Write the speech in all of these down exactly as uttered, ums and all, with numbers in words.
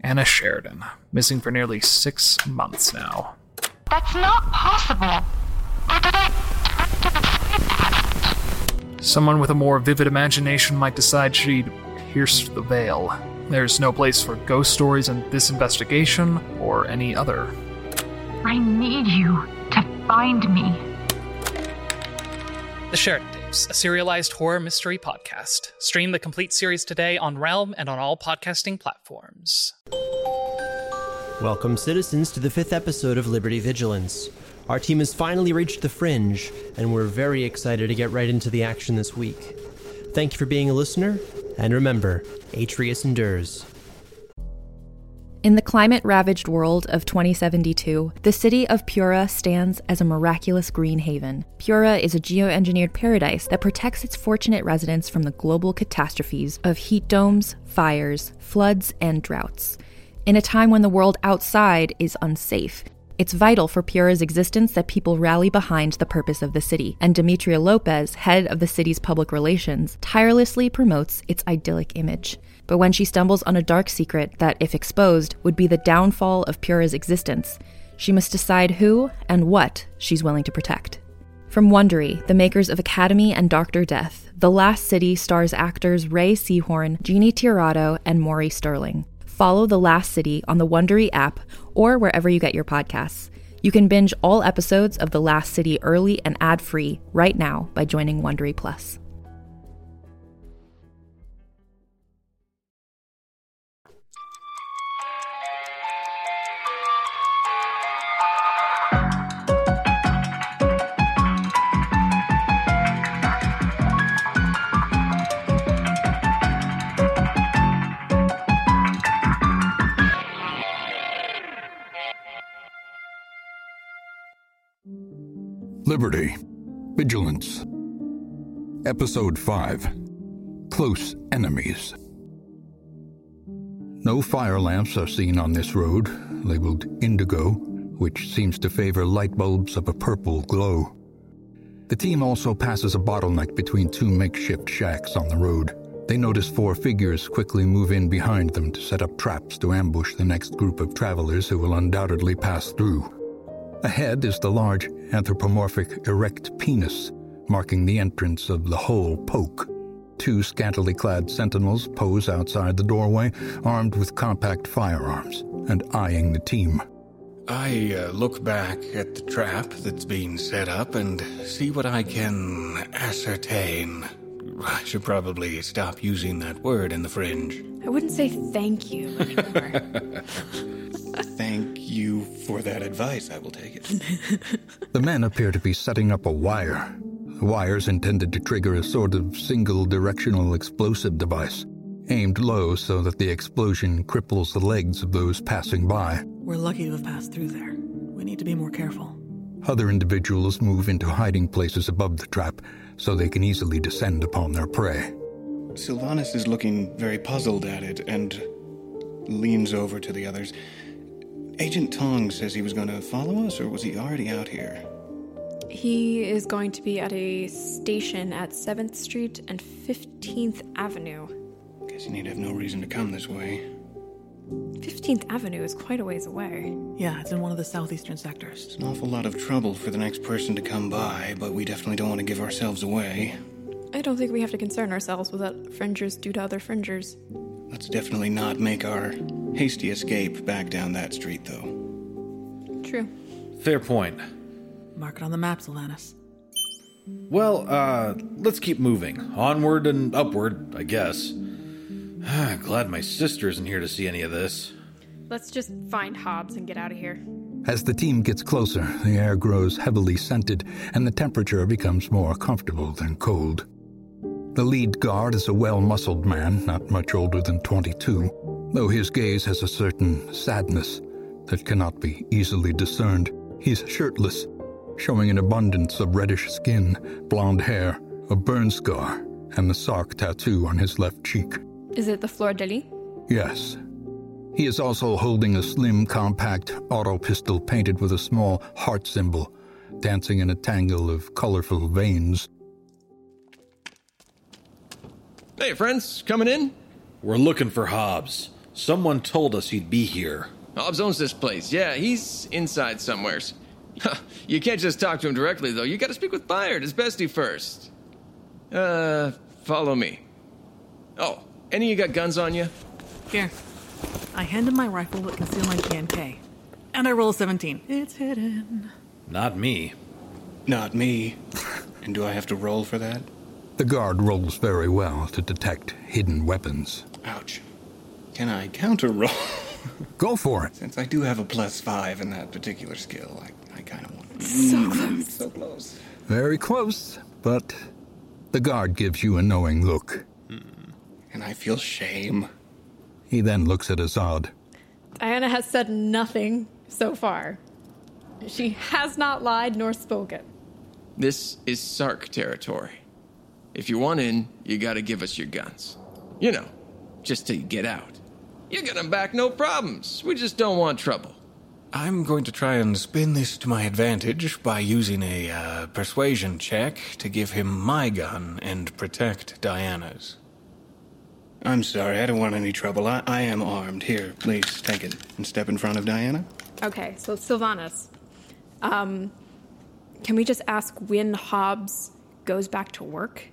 Anna Sheridan, missing for nearly six months now. That's not possible. Or did I... Someone with a more vivid imagination might decide she'd pierced the veil. There's no place for ghost stories in this investigation or any other. I need you to find me. The Sheridan Tapes, a serialized horror mystery podcast. Stream the complete series today on Realm and on all podcasting platforms. Welcome, citizens, to the fifth episode of Liberty Vigilance. Our team has finally reached the Fringe, and we're very excited to get right into the action this week. Thank you for being a listener, and remember, Atreus endures. In the climate-ravaged world of twenty seventy-two, the city of Pura stands as a miraculous green haven. Pura is a geoengineered paradise that protects its fortunate residents from the global catastrophes of heat domes, fires, floods, and droughts. In a time when the world outside is unsafe, it's vital for Pura's existence that people rally behind the purpose of the city, and Demetria Lopez, head of the city's public relations, tirelessly promotes its idyllic image. But when she stumbles on a dark secret that, if exposed, would be the downfall of Pura's existence, she must decide who and what she's willing to protect. From Wondery, the makers of Academy and Doctor Death, The Last City stars actors Ray Seahorn, Jeannie Tirado, and Maury Sterling. Follow The Last City on the Wondery app or wherever you get your podcasts. You can binge all episodes of The Last City early and ad-free right now by joining Wondery Plus. Liberty. Vigilance. Episode five. Close Enemies. No fire lamps are seen on this road, labeled indigo, which seems to favor light bulbs of a purple glow. The team also passes a bottleneck between two makeshift shacks on the road. They notice four figures quickly move in behind them to set up traps to ambush the next group of travelers who will undoubtedly pass through. Ahead is the large, anthropomorphic, erect penis, marking the entrance of the whole poke. Two scantily clad sentinels pose outside the doorway, armed with compact firearms, and eyeing the team. I uh, look back at the trap that's being set up and see what I can ascertain. I should probably stop using that word in the Fringe. I wouldn't say thank you anymore. Thank you for that advice. I will take it. The men appear to be setting up a wire. The wire's intended to trigger a sort of single-directional explosive device, aimed low so that the explosion cripples the legs of those passing by. We're lucky to have passed through there. We need to be more careful. Other individuals move into hiding places above the trap so they can easily descend upon their prey. Sylvanas is looking very puzzled at it and leans over to the others. Agent Tong says he was going to follow us, or was he already out here? He is going to be at a station at seventh Street and fifteenth Avenue. Guess he'd have no reason to come this way. fifteenth Avenue is quite a ways away. Yeah, it's in one of the southeastern sectors. It's an awful lot of trouble for the next person to come by, but we definitely don't want to give ourselves away. I don't think we have to concern ourselves with what fringers do to other fringers. Let's definitely not make our hasty escape back down that street, though. True. Fair point. Mark it on the map, Sylvanas. Well, uh, let's keep moving. Onward and upward, I guess. Glad my sister isn't here to see any of this. Let's just find Hobbs and get out of here. As the team gets closer, the air grows heavily scented, and the temperature becomes more comfortable than cold. The lead guard is a well-muscled man, not much older than twenty-two, though his gaze has a certain sadness that cannot be easily discerned. He's shirtless, showing an abundance of reddish skin, blonde hair, a burn scar, and the Sark tattoo on his left cheek. Is it the Fleur de Lis? Yes. He is also holding a slim, compact auto pistol painted with a small heart symbol, dancing in a tangle of colorful veins. Hey, friends, coming in? We're looking for Hobbs. Someone told us he'd be here. Hobbs owns this place. Yeah, he's inside somewheres. You can't just talk to him directly, though. You gotta speak with Byard, his bestie, first. Uh, follow me. Oh, any of you got guns on you? Here. I hand him my rifle that conceal my P N K. And I roll a seventeen. It's hidden. Not me. Not me. And do I have to roll for that? The guard rolls very well to detect hidden weapons. Ouch. Can I counter-roll? Go for it. Since I do have a plus five in that particular skill, I, I kind of want to... So close. So close. Very close, but the guard gives you a knowing look. And I feel shame. He then looks at Azad. Diana has said nothing so far. She has not lied nor spoken. This is Sark territory. If you want in, you gotta give us your guns. You know, just till you get out. You get them back, no problems. We just don't want trouble. I'm going to try and spin this to my advantage by using a uh, persuasion check to give him my gun and protect Diana's. I'm sorry, I don't want any trouble. I, I am armed. Here, please, take it and step in front of Diana. Okay, so Sylvanas, um, can we just ask when Hobbs goes back to work?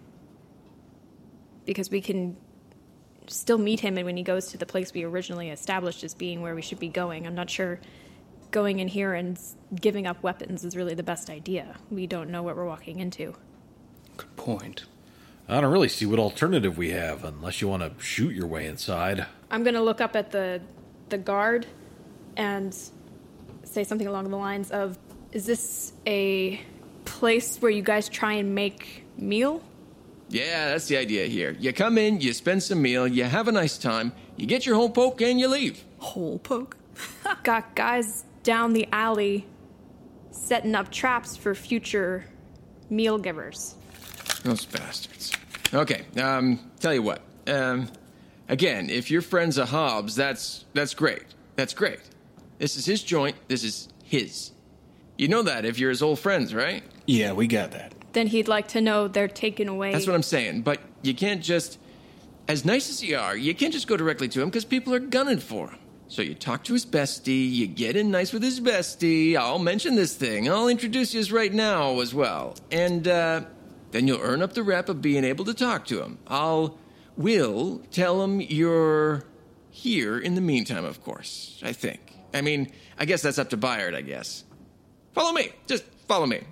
Because we can still meet him and when he goes to the place we originally established as being where we should be going. I'm not sure going in here and giving up weapons is really the best idea. We don't know what we're walking into. Good point. I don't really see what alternative we have, unless you want to shoot your way inside. I'm going to look up at the the guard and say something along the lines of, is this a place where you guys try and make meal? Yeah, that's the idea here. You come in, you spend some meal, you have a nice time, you get your hole poke, and you leave. Hole poke? Got guys down the alley setting up traps for future meal givers. Those bastards. Okay, um, tell you what. Um, again, if you're friends of Hobbs, that's that's great. That's great. This is his joint. This is his. You know that if you're his old friends, right? Yeah, we got that. Then he'd like to know they're taken away. That's what I'm saying. But you can't just... As nice as you are, you can't just go directly to him because people are gunning for him. So you talk to his bestie, you get in nice with his bestie. I'll mention this thing. I'll introduce you right now as well. And, uh... then you'll earn up the rep of being able to talk to him. I'll, will tell him you're here in the meantime, of course, I think. I mean, I guess that's up to Byard, I guess. Follow me. Just follow me.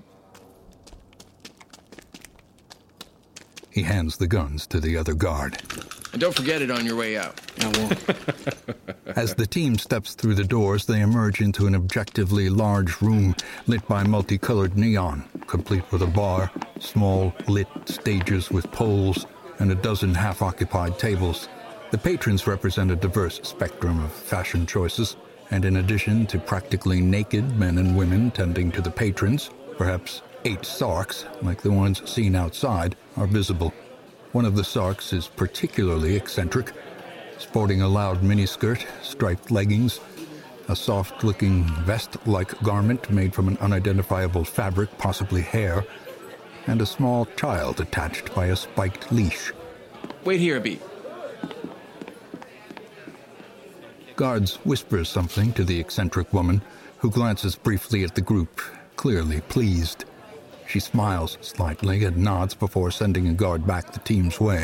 He hands the guns to the other guard. And don't forget it on your way out. I won't. As the team steps through the doors, they emerge into an objectively large room lit by multicolored neon, complete with a bar, small lit stages with poles, and a dozen half-occupied tables. The patrons represent a diverse spectrum of fashion choices, and in addition to practically naked men and women tending to the patrons, perhaps eight Sarks, like the ones seen outside, are visible. One of the Sarks is particularly eccentric, sporting a loud miniskirt, striped leggings, a soft-looking vest-like garment made from an unidentifiable fabric, possibly hair, and a small child attached by a spiked leash. Wait here a beat. Guards whispers something to the eccentric woman, who glances briefly at the group, clearly pleased. She smiles slightly and nods before sending a guard back the team's way.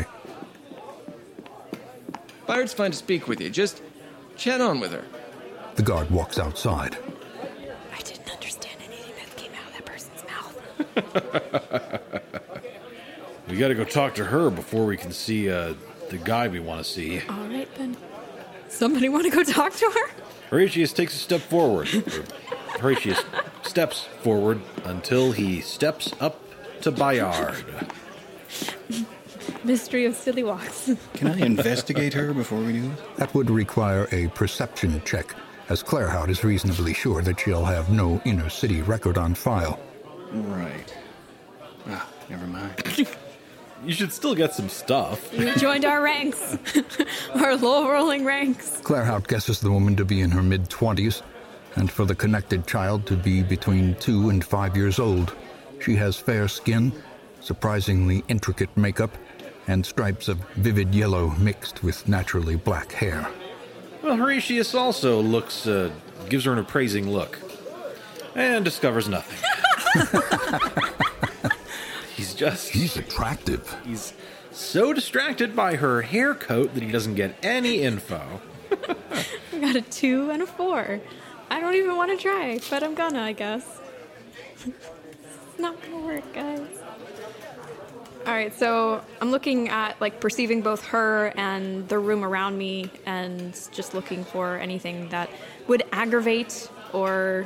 Byard's fine to speak with you. Just chat on with her. The guard walks outside. I didn't understand anything that came out of that person's mouth. We gotta go talk to her before we can see uh, the guy we want to see. All right, then. Somebody want to go talk to her? Horatius takes a step forward. Horatius steps forward until he steps up to Byard. Mystery of silly walks. Can I investigate her before we do this? That would require a perception check, as Claerhaut is reasonably sure that she'll have no inner city record on file. Right. Ah, never mind. You should still get some stuff. You joined our ranks. Our low-rolling ranks. Claerhaut guesses the woman to be in her mid-twenties, and for the connected child to be between two and five years old. She has fair skin, surprisingly intricate makeup, and stripes of vivid yellow mixed with naturally black hair. Well, Horatius also looks, uh, gives her an appraising look. And discovers nothing. He's just... He's attractive. He's so distracted by her hair coat that he doesn't get any info. I got a two and a four. I don't even want to try, but I'm gonna, I guess. It's not gonna work, guys. Alright, so I'm looking at, like, perceiving both her and the room around me and just looking for anything that would aggravate or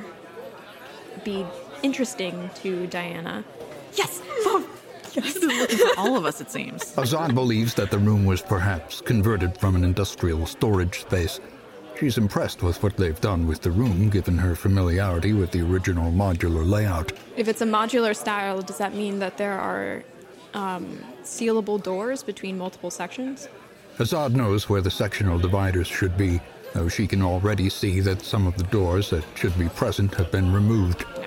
be interesting to Diana. Yes! Oh, yes! This is looking for all of us, it seems. Azad believes that the room was perhaps converted from an industrial storage space. She's impressed with what they've done with the room, given her familiarity with the original modular layout. If it's a modular style, does that mean that there are um, sealable doors between multiple sections? Azad knows where the sectional dividers should be, though she can already see that some of the doors that should be present have been removed. No.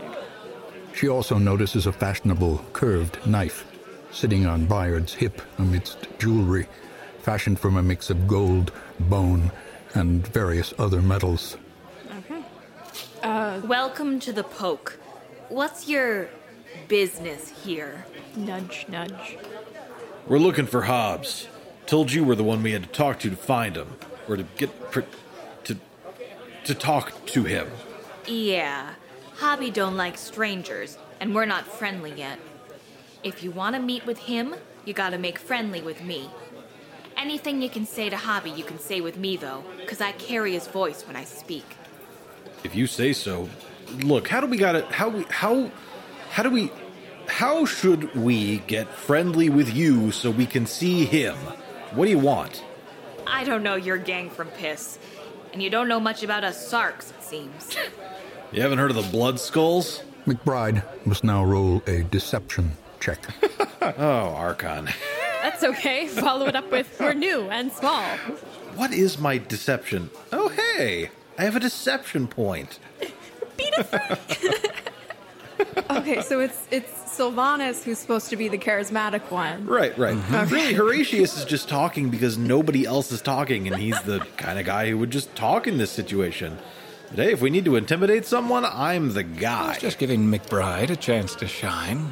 She also notices a fashionable, curved knife sitting on Bayard's hip amidst jewelry, fashioned from a mix of gold, bone, and various other metals. Okay. Uh, Welcome to the Poke. What's your business here? Nudge, nudge. We're looking for Hobbs. Told you we're the one we had to talk to to find him. Or to get... Pr- to... to talk to him. Yeah. Hobby don't like strangers, and we're not friendly yet. If you want to meet with him, you gotta make friendly with me. Anything you can say to Hobby, you can say with me, though, because I carry his voice when I speak. If you say so. Look, how do we gotta... How we... How... How do we... How should we get friendly with you so we can see him? What do you want? I don't know your gang from Piss, and you don't know much about us Sarks, it seems. You haven't heard of the Blood Skulls? McBride must now roll a deception check. Oh, Archon. That's okay. Follow it up with, we're new and small. What is my deception? Oh, hey! I have a deception point. Beat it. Okay, so it's it's Sylvanas who's supposed to be the charismatic one. Right, right. Mm-hmm. Really, Horatius is just talking because nobody else is talking, and he's the kind of guy who would just talk in this situation. But hey, if we need to intimidate someone, I'm the guy. I was just giving McBride a chance to shine.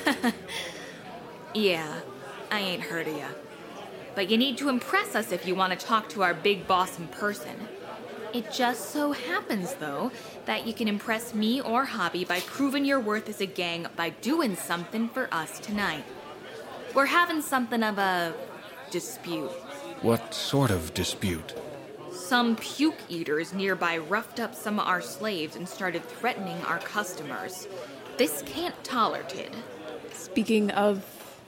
Yeah, I ain't heard of ya. But you need to impress us if you want to talk to our big boss in person. It just so happens, though, that you can impress me or Hobby by proving your worth as a gang by doing something for us tonight. We're having something of a dispute. What sort of dispute? Some puke eaters nearby roughed up some of our slaves and started threatening our customers. This can't tolerated. Speaking of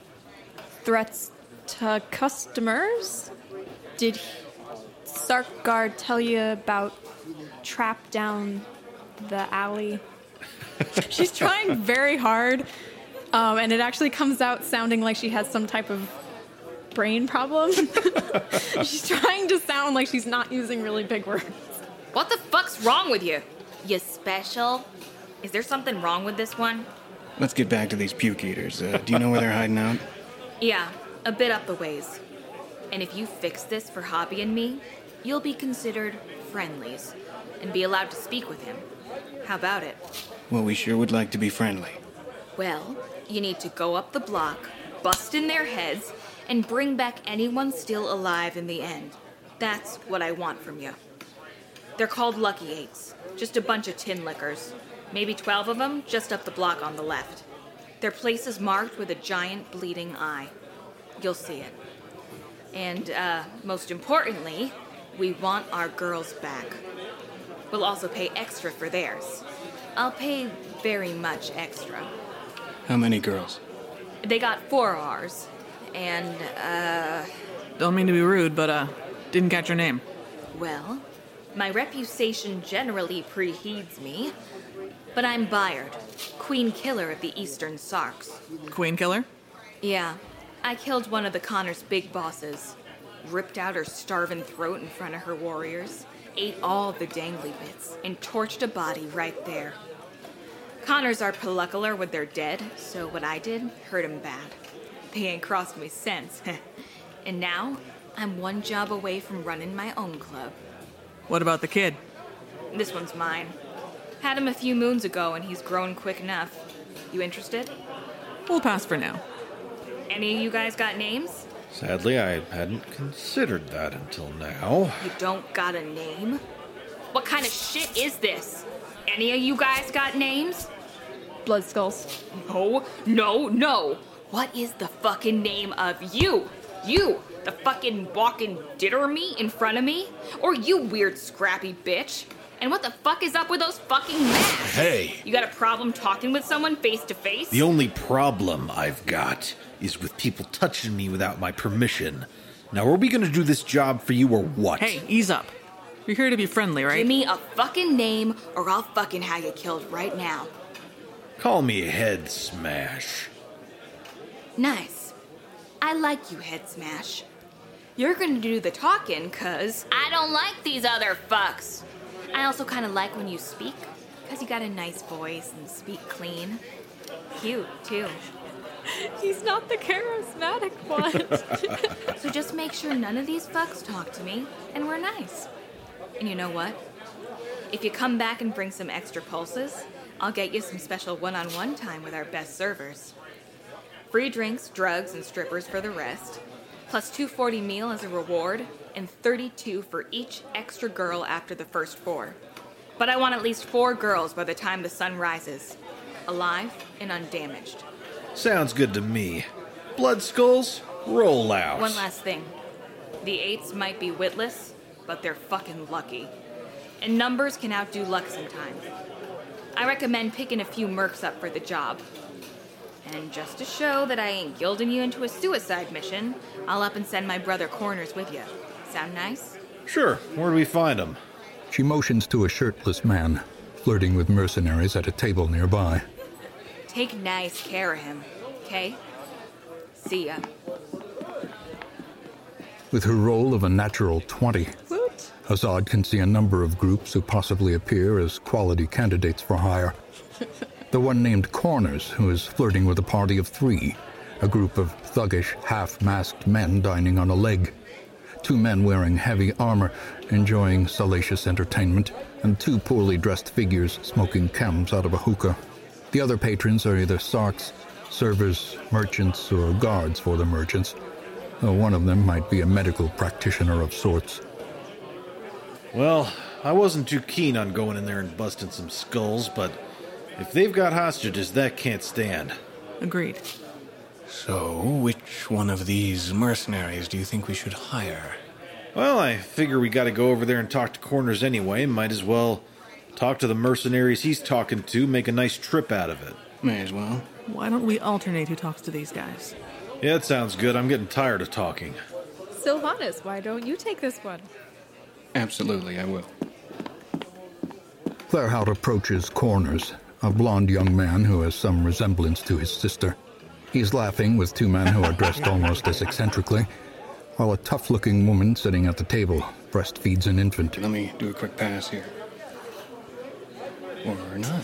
threats to customers, did Sarkguard tell you about Trap down the alley? She's trying very hard, um, and it actually comes out sounding like she has some type of brain problem. She's trying to sound like she's not using really big words. What the fuck's wrong with you? You special? Is there something wrong with this one? Let's get back to these puke eaters. Uh, do you know where they're hiding out? Yeah, a bit up the ways. And if you fix this for Hobby and me, you'll be considered friendlies and be allowed to speak with him. How about it? Well, we sure would like to be friendly. Well, you need to go up the block, bust in their heads, and bring back anyone still alive in the end. That's what I want from you. They're called Lucky Eights. Just a bunch of tin lickers. Maybe twelve of them, just up the block on the left. Their place is marked with a giant bleeding eye. You'll see it. And, uh, most importantly, we want our girls back. We'll also pay extra for theirs. I'll pay very much extra. How many girls? They got four ours. And, uh... Don't mean to be rude, but, uh, didn't catch your name. Well, my reputation generally precedes me. But I'm Bayard, Queen Killer of the Eastern Sarks. Queen Killer? Yeah. I killed one of the Connor's big bosses. Ripped out her starving throat in front of her warriors. Ate all the dangly bits. And torched a body right there. Connors are pelucular when they're dead, so what I did hurt them bad. They ain't crossed me since. And now, I'm one job away from running my own club. What about the kid? This one's mine. Had him a few moons ago, and he's grown quick enough. You interested? We'll pass for now. Any of you guys got names? Sadly, I hadn't considered that until now. You don't got a name? What kind of shit is this? Any of you guys got names? Blood Skulls. No, no, no. What is the fucking name of you? You, the fucking walking ditter me in front of me? Or you weird scrappy bitch? And what the fuck is up with those fucking masks? Hey. You got a problem talking with someone face to face? The only problem I've got is with people touching me without my permission. Now, are we gonna do this job for you or what? Hey, ease up. You're here to be friendly, right? Give me a fucking name or I'll fucking have you killed right now. Call me Head Smash. Nice. I like you, Head Smash. You're gonna do the talking, cause I don't like these other fucks. I also kinda like when you speak, cause you got a nice voice and speak clean. Cute, too. He's not the charismatic one. So just make sure none of these fucks talk to me, and we're nice. And you know what? If you come back and bring some extra pulses, I'll get you some special one-on-one time with our best servers. Free drinks, drugs, and strippers for the rest, plus two forty meal as a reward, and thirty-two for each extra girl after the first four. But I want at least four girls by the time the sun rises, alive and undamaged. Sounds good to me. Blood Skulls, roll out. One last thing. The eights might be witless, but they're fucking lucky. And numbers can outdo luck sometimes. I recommend picking a few mercs up for the job. And just to show that I ain't gilding you into a suicide mission, I'll up and send my brother Corners with you. Sound nice? Sure. Where do we find him? She motions to a shirtless man, flirting with mercenaries at a table nearby. Take nice care of him, okay? See ya. With her roll of a natural twenty, Woot. Azad can see a number of groups who possibly appear as quality candidates for hire. The one named Corners, who is flirting with a party of three, a group of thuggish, half-masked men dining on a leg. Two men wearing heavy armor, enjoying salacious entertainment, and two poorly dressed figures smoking chems out of a hookah. The other patrons are either sarks, servers, merchants, or guards for the merchants, though one of them might be a medical practitioner of sorts. Well, I wasn't too keen on going in there and busting some skulls, but if they've got hostages, that can't stand. Agreed. So, which one of these mercenaries do you think we should hire? Well, I figure we gotta go over there and talk to Corners anyway. Might as well talk to the mercenaries he's talking to, make a nice trip out of it. May as well. Why don't we alternate who talks to these guys? Yeah, that sounds good. I'm getting tired of talking. Sylvanas, why don't you take this one? Absolutely, I will. Claerhaut approaches Corners, a blond young man who has some resemblance to his sister. He's laughing with two men who are dressed almost as eccentrically, while a tough-looking woman sitting at the table breastfeeds an infant. Let me do a quick pass here. Or not.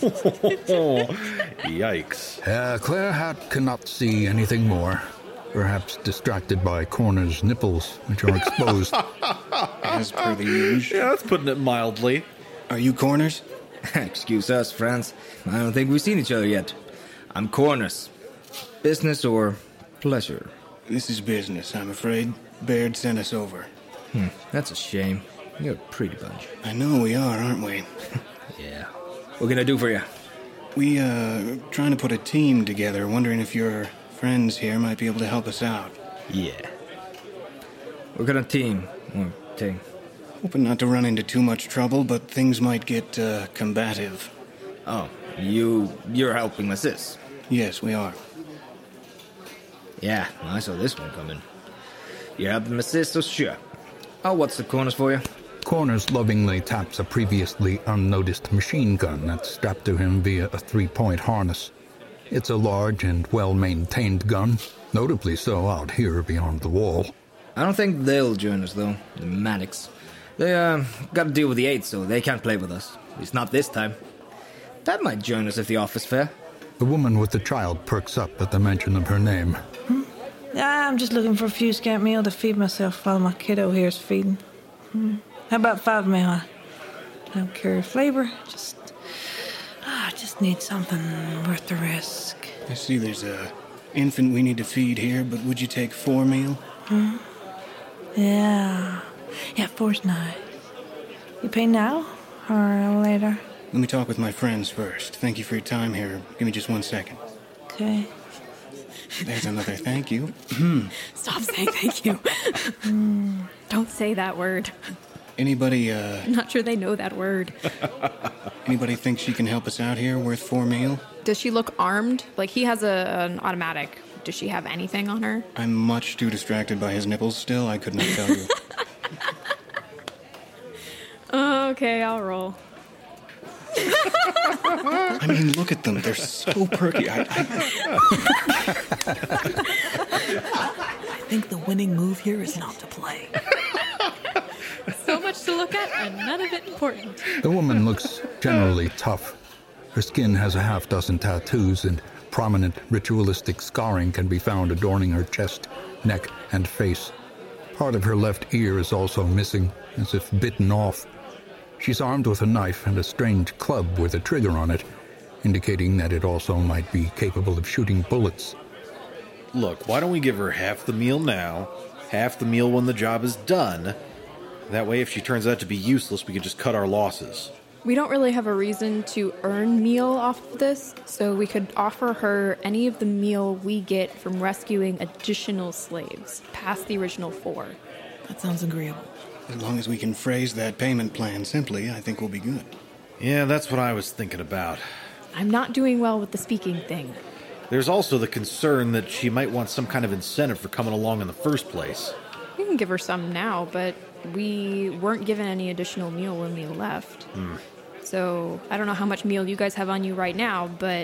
Yikes. Uh, Claerhaut cannot see anything more, perhaps distracted by Corners' nipples, which are exposed. As per the usual. Yeah, that's putting it mildly. Are you Corners? Excuse us, friends. I don't think we've seen each other yet. I'm Corners. Business or pleasure? This is business, I'm afraid. Baird sent us over. Hmm, that's a shame. You're a pretty bunch. I know we are, aren't we? Yeah. What can I do for you? We, uh, trying to put a team together, wondering if your friends here might be able to help us out. Yeah. What kind of team or thing? Hoping not to run into too much trouble, but things might get, uh, combative. Oh, you... you're helping my sis? Yes, we are. Yeah, I saw this one coming. You're helping my sis, so sure. Oh, what's the Corners for you? Corners lovingly taps a previously unnoticed machine gun that's strapped to him via a three-point harness. It's a large and well-maintained gun, notably so out here beyond the wall. I don't think they'll join us, though. The Maddox. They, uh, got to deal with the Eight, so they can't play with us. At least not this time. Dad might join us if the offer's fair. The woman with the child perks up at the mention of her name. Hmm? Yeah, I'm just looking for a few scant meal to feed myself while my kiddo here's feeding. Hmm. How about five meal? I don't care flavor. Just, ah, I just need something worth the risk. I see there's a infant we need to feed here, but would you take four meal? Hmm? Yeah. Yeah, four's nice. You pay now or later? Let me talk with my friends first. Thank you for your time here. Give me just one second. Okay. There's another thank you. Stop saying thank you. Don't say that word. Anybody, uh... I'm not sure they know that word. Anybody think she can help us out here worth four meal? Does she look armed? Like, he has a, an automatic. Does she have anything on her? I'm much too distracted by his nipples still. I could not tell you. Okay, I'll roll. I mean, look at them. They're so perky. I, I... I think the winning move here is not to play. So much to look at and none of it important. The woman looks generally tough. Her skin has a half dozen tattoos, and prominent ritualistic scarring can be found adorning her chest, neck, and face. Part of her left ear is also missing, as if bitten off. She's armed with a knife and a strange club with a trigger on it, indicating that it also might be capable of shooting bullets. Look, why don't we give her half the meal now, half the meal when the job is done? That way, if she turns out to be useless, we can just cut our losses. We don't really have a reason to earn meal off of this, so we could offer her any of the meal we get from rescuing additional slaves, past the original four. That sounds agreeable. As long as we can phrase that payment plan simply, I think we'll be good. Yeah, that's what I was thinking about. I'm not doing well with the speaking thing. There's also the concern that she might want some kind of incentive for coming along in the first place. We can give her some now, but we weren't given any additional meal when we left. Hmm. So I don't know how much meal you guys have on you right now, but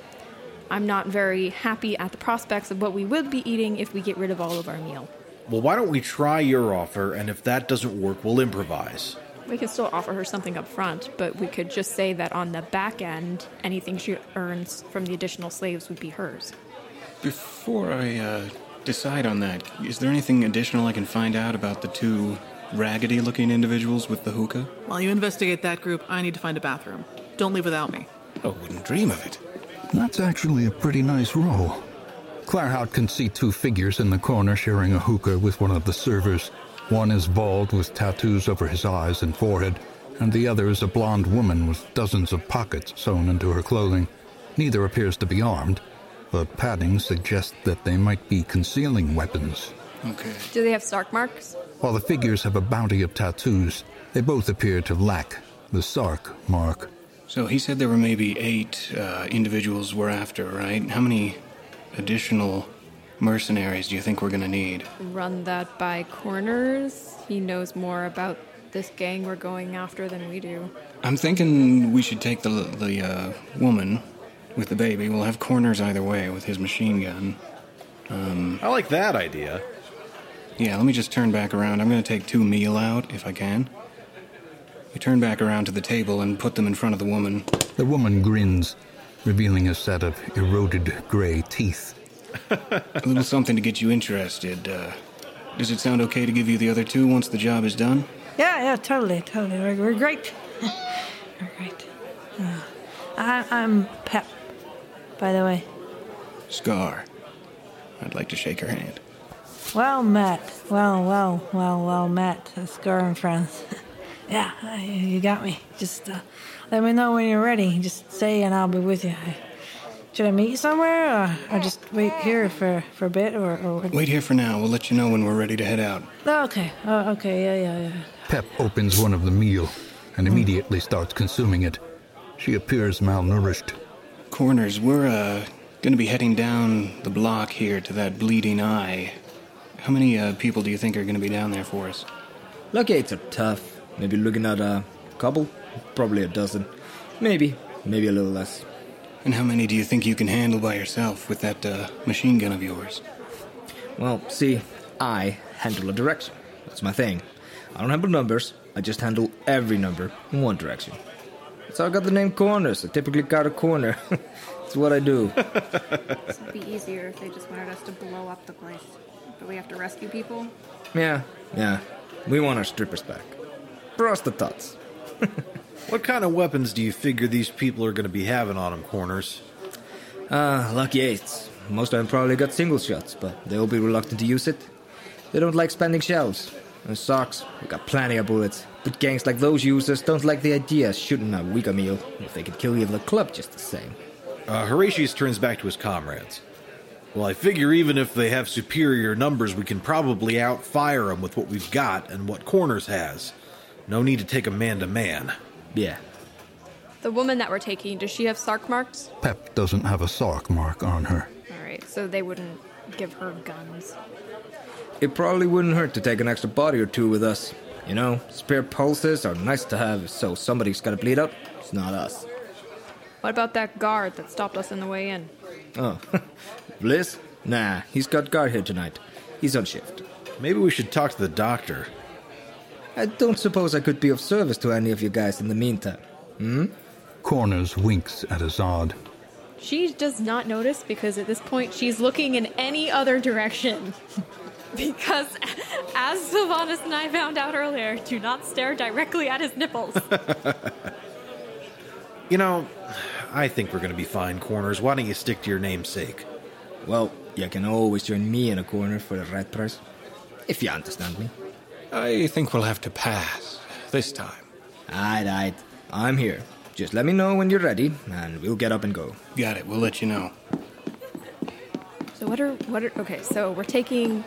I'm not very happy at the prospects of what we will be eating if we get rid of all of our meal. Well, why don't we try your offer, and if that doesn't work, we'll improvise. We can still offer her something up front, but we could just say that on the back end, anything she earns from the additional slaves would be hers. Before I uh, decide on that, is there anything additional I can find out about the two raggedy-looking individuals with the hookah? While you investigate that group, I need to find a bathroom. Don't leave without me. I wouldn't dream of it. That's actually a pretty nice roll. Claerhaut can see two figures in the corner sharing a hookah with one of the servers. One is bald with tattoos over his eyes and forehead, and the other is a blonde woman with dozens of pockets sewn into her clothing. Neither appears to be armed, but padding suggests that they might be concealing weapons. Okay. Do they have Sark marks? While the figures have a bounty of tattoos, they both appear to lack the Sark mark. So he said there were maybe eight uh, individuals we're after, right? How many additional mercenaries do you think we're going to need? Run that by Corners. He knows more about this gang we're going after than we do. I'm thinking we should take the the uh, woman with the baby. We'll have Corners either way with his machine gun. Um, I like that idea. Yeah, let me just turn back around. I'm going to take two meal out, if I can. We turn back around to the table and put them in front of the woman. The woman grins, revealing a set of eroded gray teeth. A little something to get you interested. Uh, does it sound okay to give you the other two once the job is done? Yeah, yeah, totally, totally. We're, we're great. We're great. Uh, I, I'm Pep, by the way. Scar. I'd like to shake her hand. Well met. Well, well, well, well met. Scar and friends. Yeah, you got me. Just uh, let me know when you're ready. Just say and I'll be with you. Should I meet you somewhere, or, or just wait here for, for a bit, or, or... Wait here for now. We'll let you know when we're ready to head out. Oh, okay. Oh, okay, yeah, yeah, yeah. Pep opens one of the meal and immediately starts consuming it. She appears malnourished. Corners, we're uh, going to be heading down the block here to that bleeding eye. How many uh, people do you think are going to be down there for us? Lucky eights are tough. Maybe looking at a couple, probably a dozen. Maybe, maybe a little less. And how many do you think you can handle by yourself with that uh, machine gun of yours? Well, see, I handle a direction. That's my thing. I don't handle numbers. I just handle every number in one direction. That's how I got the name Corners. I typically guard a corner. That's what I do. This would be easier if they just wanted us to blow up the place. But we have to rescue people? Yeah, yeah. We want our strippers back. Prostitutes. What kind of weapons do you figure these people are going to be having on them, Corners? Uh, lucky eights. Most of them probably got single shots, but they'll be reluctant to use it. They don't like spending shells. And socks, we got plenty of bullets. But gangs like those users don't like the idea of shooting a weaker meal if they could kill you with a club just the same. Uh, Horatius turns back to his comrades. Well, I figure even if they have superior numbers, we can probably outfire them with what we've got and what Corners has. No need to take a man-to-man. Yeah. The woman that we're taking, does she have Sark marks? Pep doesn't have a Sark mark on her. Alright, so they wouldn't give her guns. It probably wouldn't hurt to take an extra body or two with us. You know, spare pulses are nice to have, so somebody's gotta bleed out. It's not us. What about that guard that stopped us on the way in? Oh, Bliss? Nah, he's got guard here tonight. He's on shift. Maybe we should talk to the doctor. I don't suppose I could be of service to any of you guys in the meantime. Hmm? Corners winks at Azad. She does not notice because at this point she's looking in any other direction. Because, as Sylvanas and I found out earlier, do not stare directly at his nipples. You know, I think we're going to be fine, Corners. Why don't you stick to your namesake? Well, you can always join me in a corner for the right price. If you understand me. I think we'll have to pass. This time. Aight, aight. I'm here. Just let me know when you're ready, and we'll get up and go. Got it. We'll let you know. So what are... what are? Okay, so we're taking...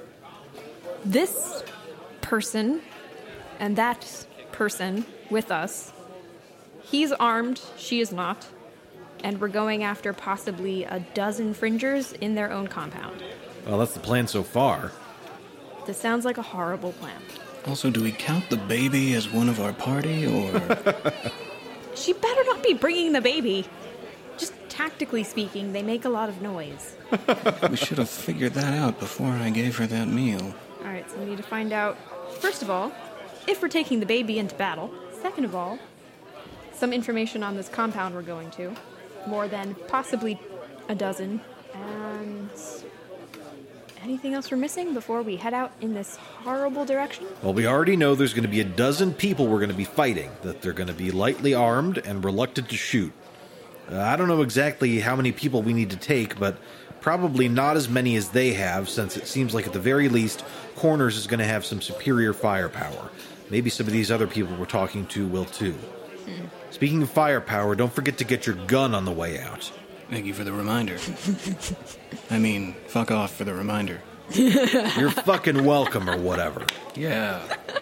this person and that person with us. He's armed, she is not. And we're going after possibly a dozen fringers in their own compound. Well, that's the plan so far. This sounds like a horrible plan. Also, do we count the baby as one of our party, or...? She better not be bringing the baby. Just tactically speaking, they make a lot of noise. We should have figured that out before I gave her that meal. Alright, so we need to find out, first of all, if we're taking the baby into battle. Second of all, some information on this compound we're going to. More than possibly a dozen. And anything else we're missing before we head out in this horrible direction? Well, we already know there's going to be a dozen people we're going to be fighting, that they're going to be lightly armed and reluctant to shoot. Uh, I don't know exactly how many people we need to take, but probably not as many as they have, since it seems like at the very least, Corners is going to have some superior firepower. Maybe some of these other people we're talking to will too. Hmm. Speaking of firepower, don't forget to get your gun on the way out. Thank you for the reminder. I mean, fuck off for the reminder. You're fucking welcome or whatever. Yeah.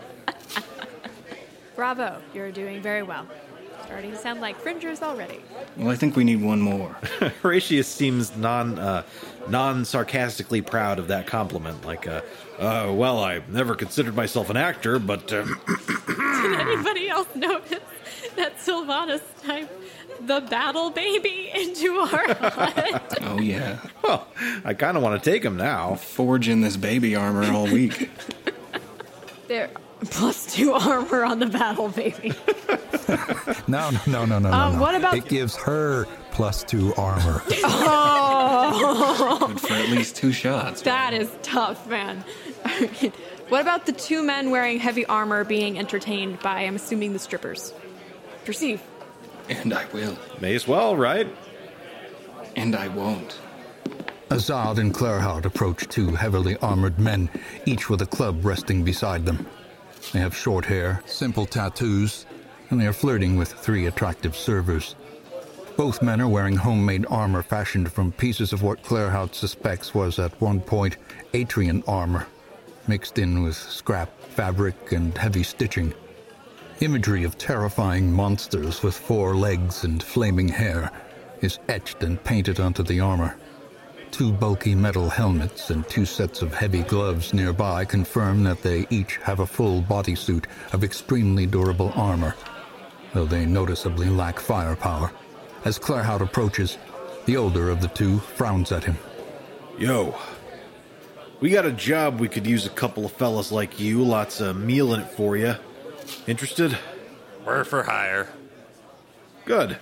Bravo, you're doing very well. Starting to sound like fringers already. Well, I think we need one more. Horatius seems non, uh, non-sarcastically proud of that compliment. Like, uh, uh, well, I never considered myself an actor, but... Uh, Did anybody else notice that Sylvanas typed the battle baby into our hut? Oh, yeah. Well, I kind of want to take him now. Forging this baby armor all week. There, plus two armor on the battle baby. no, no, no, no, no, Um, no. what about- It gives her plus two armor. Oh! Good for at least two shots. That is tough, man. What about the two men wearing heavy armor being entertained by, I'm assuming, the strippers? Perceive. And I will. May as well, right? And I won't. Azad and Claerhaut approach two heavily armored men, each with a club resting beside them. They have short hair, simple tattoos, and they are flirting with three attractive servers. Both men are wearing homemade armor fashioned from pieces of what Claerhaut suspects was at one point Atrian armor, mixed in with scrap fabric and heavy stitching. Imagery of terrifying monsters with four legs and flaming hair is etched and painted onto the armor. Two bulky metal helmets and two sets of heavy gloves nearby confirm that they each have a full bodysuit of extremely durable armor, though they noticeably lack firepower. As Claerhaut approaches, the older of the two frowns at him. Yo, we got a job we could use a couple of fellas like you, lots of meal in it for you. Interested? We're for hire. Good.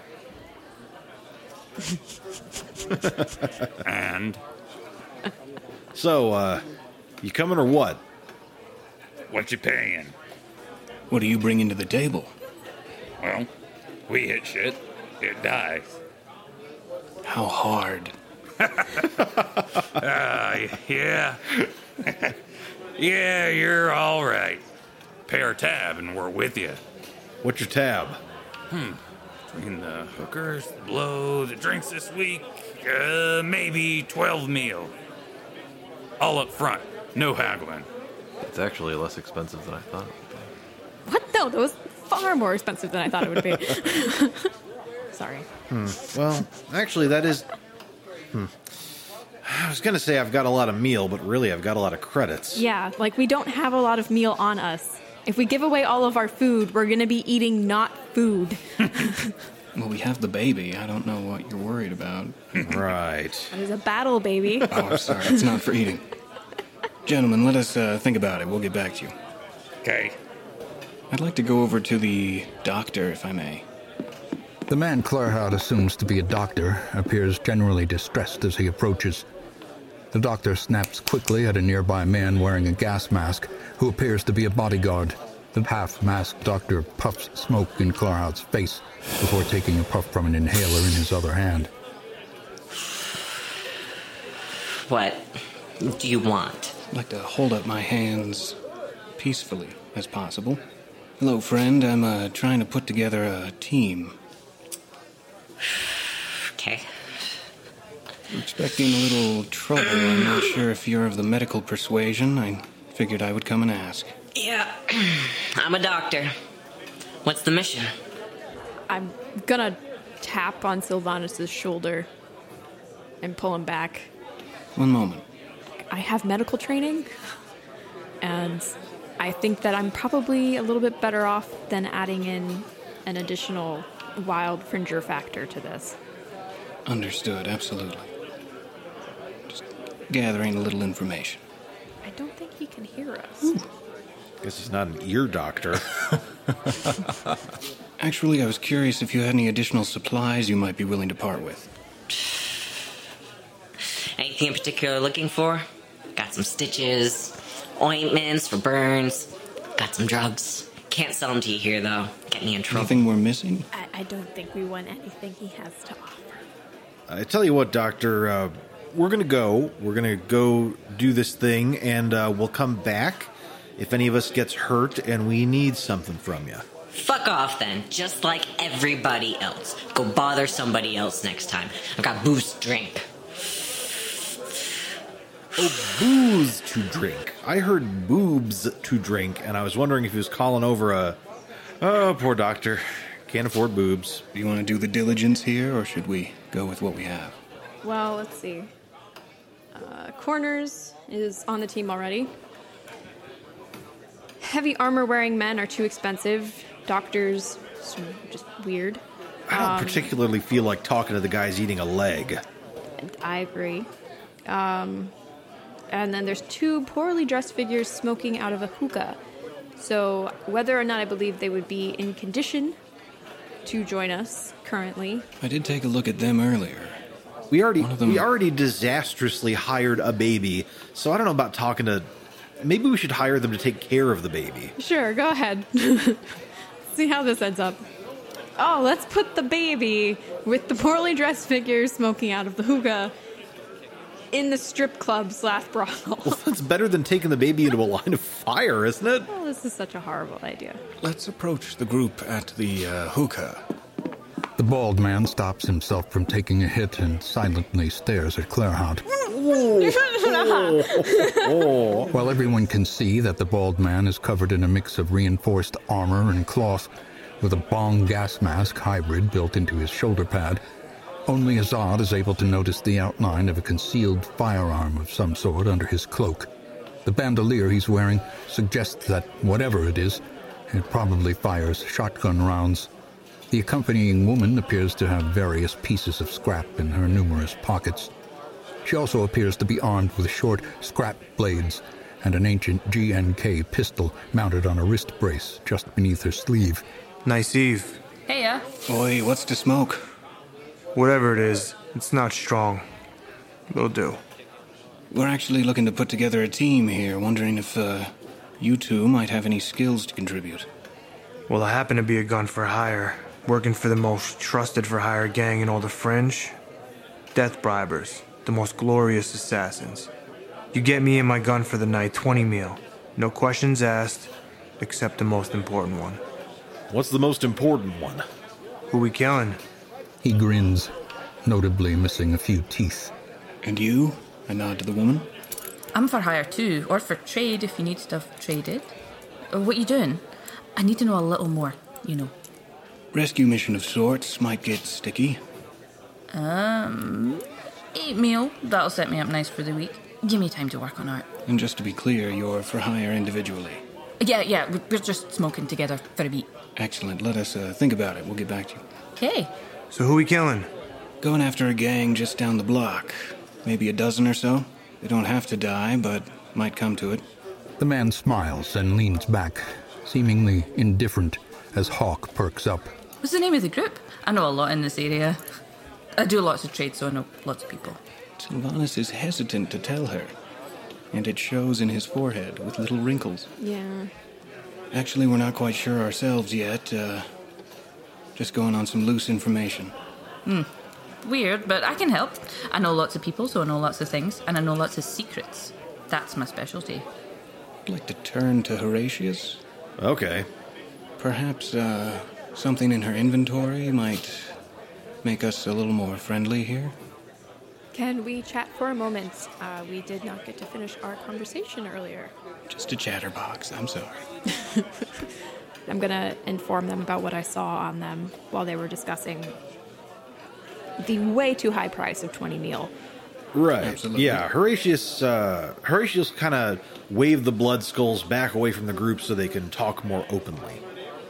And? So, uh, you coming or what? What you paying? What are you bringing to the table? Well, we hit shit, it dies. How hard? uh, yeah. Yeah, you're all right. Pay our tab and we're with you. What's your tab? Hmm. Between the hookers, the blow, the drinks this week, uh, maybe twelve mil. All up front, no haggling. It's actually less expensive than I thought. What? No, that was far more expensive than I thought it would be. Sorry. Hmm. Well, actually, that is... Hmm. I was going to say I've got a lot of meal, but really I've got a lot of credits. Yeah, like we don't have a lot of meal on us. If we give away all of our food, we're going to be eating not food. Well, we have the baby. I don't know what you're worried about. Right. That is a battle, baby. Oh, I'm sorry. It's not for eating. Gentlemen, let us uh, think about it. We'll get back to you. Okay. I'd like to go over to the doctor, if I may. The man Claerhaut assumes to be a doctor appears generally distressed as he approaches. The doctor snaps quickly at a nearby man wearing a gas mask who appears to be a bodyguard. The half-masked doctor puffs smoke in Claerhaut's face before taking a puff from an inhaler in his other hand. What do you want? I'd like to hold up my hands peacefully as possible. Hello, friend. I'm uh, trying to put together a team. Okay. I'm expecting a little trouble. I'm not sure if you're of the medical persuasion. I figured I would come and ask. Yeah, I'm a doctor. What's the mission? I'm gonna tap on Sylvanus' shoulder and pull him back. One moment. I have medical training, and I think that I'm probably a little bit better off than adding in an additional wild fringer factor to this. Understood, absolutely. Just gathering a little information. I don't think he can hear us. Ooh. Guess he's not an ear doctor. Actually, I was curious if you had any additional supplies you might be willing to part with. Anything in particular looking for? Got some stitches, ointments for burns, got some drugs. Can't sell them to you here, though. Get me in trouble. Anything we're missing? I, I don't think we want anything he has to offer. I tell you what, Doctor, uh, we're going to go. We're going to go do this thing, and uh, we'll come back if any of us gets hurt and we need something from you. Fuck off, then. Just like everybody else. Go bother somebody else next time. I've got booze to drink. Oh, booze to drink. I heard boobs to drink, and I was wondering if he was calling over a... Oh, poor doctor. Can't afford boobs. Do you want to do the diligence here, or should we go with what we have? Well, let's see. Uh, Corners is on the team already. Heavy armor-wearing men are too expensive. Doctors, just weird. I don't um, particularly feel like talking to the guys eating a leg. I agree. Um, and then there's two poorly dressed figures smoking out of a hookah. So whether or not I believe they would be in condition to join us currently. I did take a look at them earlier. We already them... we already disastrously hired a baby, so I don't know about talking to... Maybe we should hire them to take care of the baby. Sure, go ahead. See how this ends up. Oh, let's put the baby with the poorly dressed figures smoking out of the hookah in the strip club slash brothel. Well, that's better than taking the baby into a line of fire, isn't it? Oh, this is such a horrible idea. Let's approach the group at the uh, hookah. The bald man stops himself from taking a hit and silently stares at Claerhaut. While everyone can see that the bald man is covered in a mix of reinforced armor and cloth, with a bong gas mask hybrid built into his shoulder pad, only Azad is able to notice the outline of a concealed firearm of some sort under his cloak. The bandolier he's wearing suggests that, whatever it is, it probably fires shotgun rounds. The accompanying woman appears to have various pieces of scrap in her numerous pockets. She also appears to be armed with short scrap blades and an ancient G N K pistol mounted on a wrist brace just beneath her sleeve. Nice eve. Heya. Oi, what's to smoke? Whatever it is, it's not strong. Will do. We're actually looking to put together a team here, wondering if uh, you two might have any skills to contribute. Well, I happen to be a gun for hire, working for the most trusted for hire gang in all the Fringe. Death bribers, the most glorious assassins. You get me and my gun for the night, twenty mil. No questions asked, except the most important one. What's the most important one? Who we killing? He grins, notably missing a few teeth. And you? I nod to the woman. I'm for hire too, or for trade if you need stuff traded. Uh, What you doing? I need to know a little more, you know. Rescue mission of sorts might get sticky. Um, eight meal. That'll set me up nice for the week. Give me time to work on art. And just to be clear, you're for hire individually. Yeah, yeah, we- we're just smoking together for a beat. Excellent. Let us uh, think about it. We'll get back to you. Okay. So who we killing? Going after a gang just down the block. Maybe a dozen or so. They don't have to die, but might come to it. The man smiles and leans back, seemingly indifferent as Hawk perks up. What's the name of the group? I know a lot in this area. I do lots of trade, so I know lots of people. Sylvanas is hesitant to tell her, and it shows in his forehead with little wrinkles. Yeah. Actually, we're not quite sure ourselves yet. Uh, just going on some loose information. Hmm. Weird, but I can help. I know lots of people, so I know lots of things, and I know lots of secrets. That's my specialty. I'd like to turn to Horatius. Okay. Perhaps uh, something in her inventory might make us a little more friendly here. Can we chat for a moment? Uh, we did not get to finish our conversation earlier. Just a chatterbox, I'm sorry. I'm going to inform them about what I saw on them while they were discussing the way too high price of twenty meal. Right. Absolutely. Yeah, Horatius, uh, Horatius kind of waved the blood skulls back away from the group so they can talk more openly.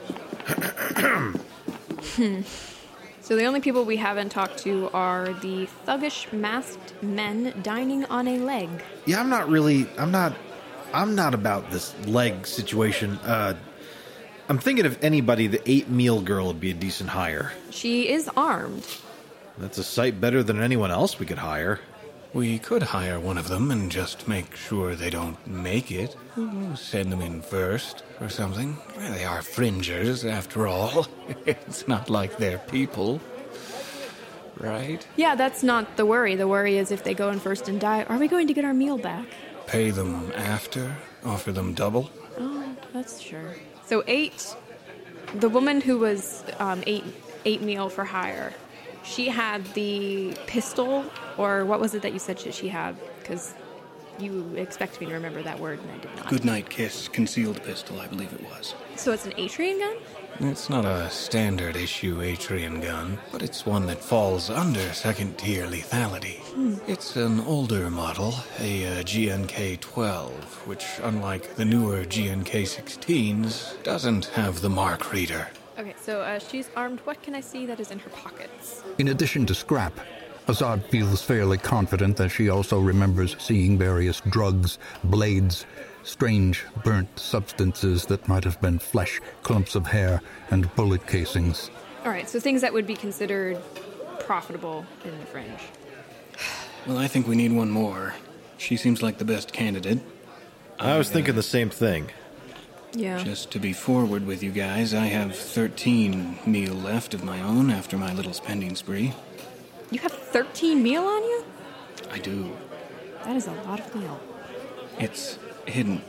Hmm. So the only people we haven't talked to are the thuggish masked men dining on a leg. Yeah, I'm not really, I'm not, I'm not about this leg situation. Uh, I'm thinking if anybody, the eight meal girl would be a decent hire. She is armed. That's a sight better than anyone else we could hire. We could hire one of them and just make sure they don't make it. Send them in first or something. Well, they are fringers, after all. It's not like they're people. Right? Yeah, that's not the worry. The worry is if they go in first and die, are we going to get our meal back? Pay them after? Offer them double? Oh, that's sure. So eight, the woman who was um, eight, eight meal for hire, she had the pistol, or what was it that you said she had? Because you expect me to remember that word, and I did not. Goodnight kiss, concealed pistol, I believe it was. So it's an Atrian gun? It's not a standard issue Atrian gun, but it's one that falls under second tier lethality. Hmm. It's an older model, a uh, G N K twelve, which, unlike the newer G N K sixteens, doesn't have the mark reader. Okay, so uh, she's armed. What can I see that is in her pockets? In addition to scrap, Azad feels fairly confident that she also remembers seeing various drugs, blades, strange burnt substances that might have been flesh, clumps of hair, and bullet casings. All right, so things that would be considered profitable in the fringe. Well, I think we need one more. She seems like the best candidate. I was thinking the same thing. Yeah. Just to be forward with you guys, I have thirteen meal left of my own after my little spending spree. You have thirteen meal on you? I do. That is a lot of meal. It's hidden.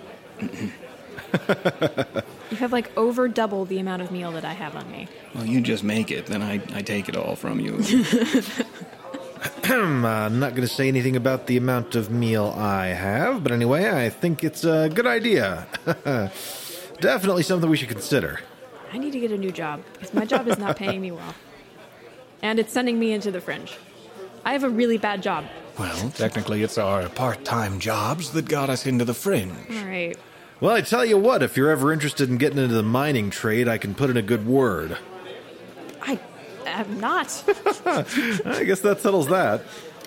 You have like over double the amount of meal that I have on me. Well, you just make it, then I, I take it all from you. I'm uh, not going to say anything about the amount of meal I have, but anyway, I think it's a good idea. Definitely something we should consider. I need to get a new job because my job is not paying me well. And it's sending me into the fringe. I have a really bad job. Well, technically it's our part-time jobs that got us into the fringe. All right. Well, I tell you what, if you're ever interested in getting into the mining trade, I can put in a good word. I am not. I guess that settles that.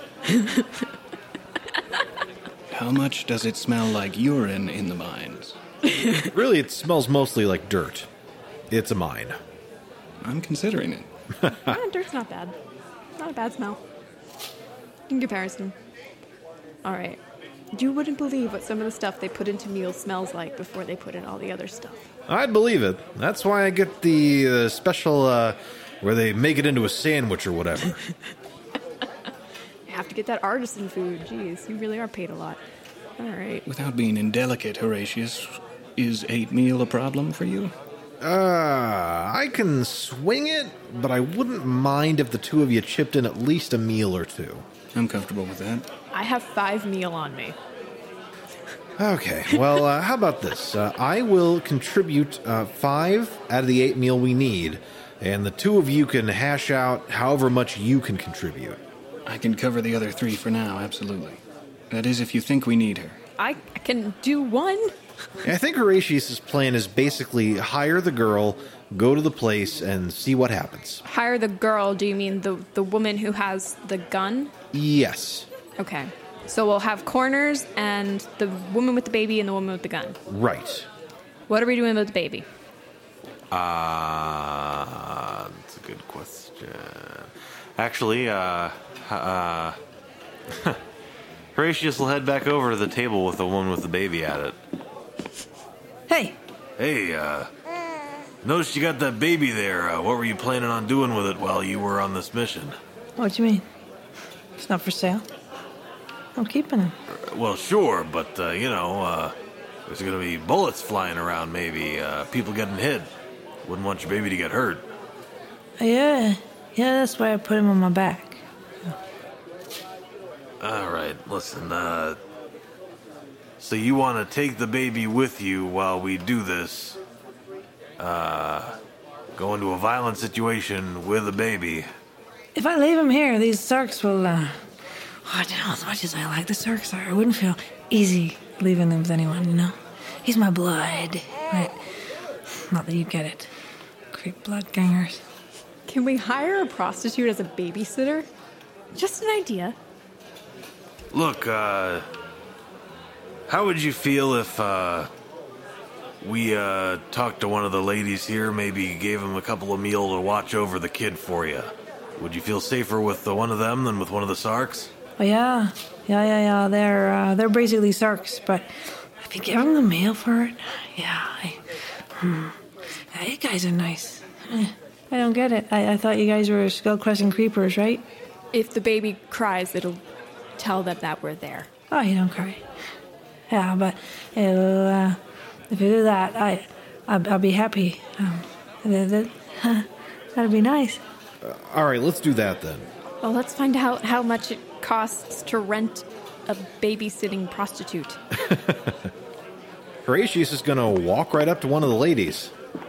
How much does it smell like urine in the mines? Really, it smells mostly like dirt. It's a mine. I'm considering it. Yeah, dirt's not bad. Not a bad smell. In comparison. All right. You wouldn't believe what some of the stuff they put into meals smells like before they put in all the other stuff. I'd believe it. That's why I get the uh, special, uh, where they make it into a sandwich or whatever. You have to get that artisan food. Jeez, you really are paid a lot. All right. Without being indelicate, Horatius, is eight meal a problem for you? Uh, I can swing it, but I wouldn't mind if the two of you chipped in at least a meal or two. I'm comfortable with that. I have five meal on me. Okay, well, uh, how about this? Uh, I will contribute uh, five out of the eight meal we need, and the two of you can hash out however much you can contribute. I can cover the other three for now, absolutely. That is if you think we need her. I, I can do one. I think Horatius' plan is basically hire the girl, go to the place, and see what happens. Hire the girl, do you mean the, the woman who has the gun? Yes. Okay. So we'll have Corners and the woman with the baby and the woman with the gun. Right. What are we doing with the baby? Uh, that's a good question. Actually, uh, uh, Horatius will head back over to the table with the one with the baby at it. Hey. Hey, uh, noticed you got that baby there. Uh, what were you planning on doing with it while you were on this mission? What do you mean? It's not for sale. I'm keeping him. Well, sure, but, uh, you know, uh, there's gonna be bullets flying around, maybe, uh, people getting hit. Wouldn't want your baby to get hurt. Yeah, yeah, that's why I put him on my back. All right, listen, uh, so you want to take the baby with you while we do this, uh, go into a violent situation with a baby. If I leave him here, these Sarks will, uh, oh, I don't know, as much as I like the Sarks, I wouldn't feel easy leaving them with anyone, you know? He's my blood, right? Not that you get it. Creep blood gangers. Can we hire a prostitute as a babysitter? Just an idea. Look, uh, how would you feel if, uh, we, uh, talked to one of the ladies here, maybe gave him a couple of meal to watch over the kid for you? Would you feel safer with the one of them than with one of the Sarks? Oh, yeah. Yeah, yeah, yeah. They're, uh, they're basically Sarks, but if you give them the meal for it, yeah, I, hmm. Yeah, you guys are nice. Eh, I don't get it. I, I thought you guys were skull-crushing creepers, right? If the baby cries, it'll tell them that we're there. Oh, you don't cry. Yeah, but it'll, uh, if you do that, I, I'll, I'll be happy. Um, that, that, that'd be nice. Uh, all right, let's do that then. Well, let's find out how much it costs to rent a babysitting prostitute. Horatius is going to walk right up to one of the ladies.